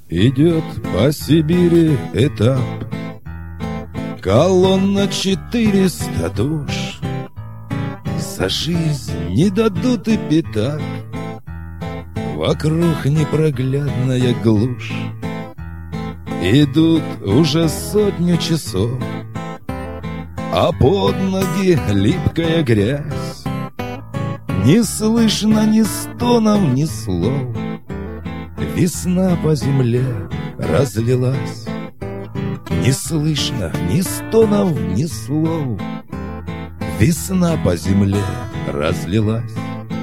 Идет по Сибири этап, колонна 400 душ. За жизнь не дадут и пятак, вокруг непроглядная глушь. Идут уже 100 часов, а под ноги липкая грязь. Не слышно ни стонов, ни слов. Весна по земле разлилась. Не слышно ни стонов, ни слов. Весна по земле разлилась.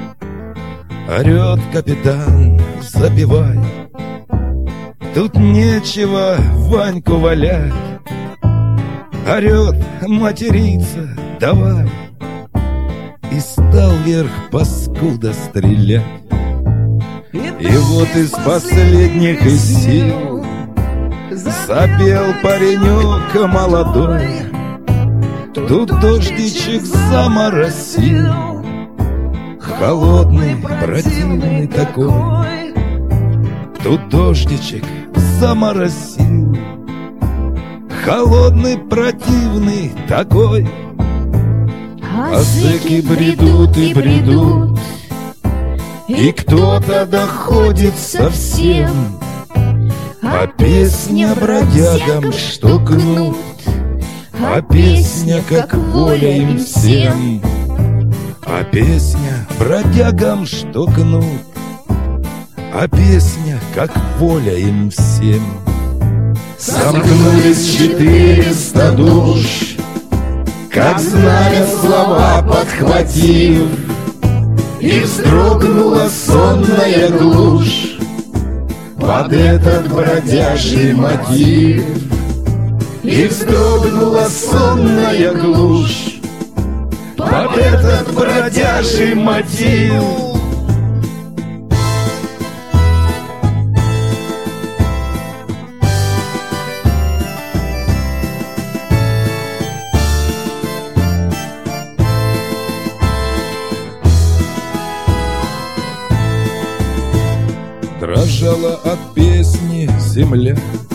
Орет капитан, запевай, тут нечего Ваньку валять. Орет, матерится, давай. И стал вверх паскуда стрелять. И вот из последних сил запел паренек молодой. Тут дождичек заморосил, холодный, противный такой. Тут дождичек заморосил, холодный, противный такой. А зэки бредут и бредут, и кто-то доходит совсем. А песня бродягам, что кнут, а песня как воля им всем. А песня бродягам, что кнут, а песня как воля им всем. Сомкнулись 400 душ, как знамя слова подхватив, и вздрогнула сонная глушь под этот бродяжий мотив. И вздрогнула сонная глушь под этот бродяжий мотив. Дрожала от песни земля,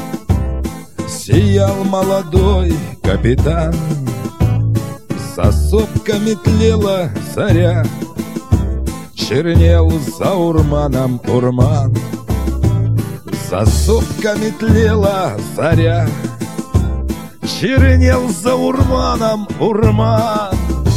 сиял молодой капитан. За сопками тлела заря, чернел за урманом урман. За сопками тлела заря, чернел за урманом урман.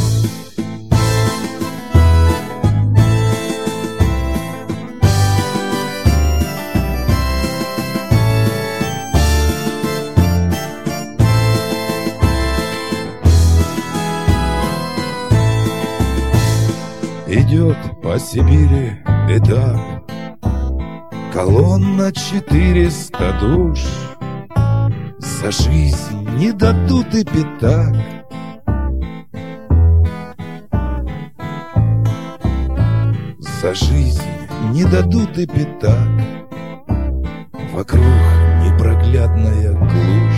Идет по Сибири этап, колонна 400 душ. За жизнь не дадут и пятак. За жизнь не дадут и пятак. Вокруг непроглядная глушь.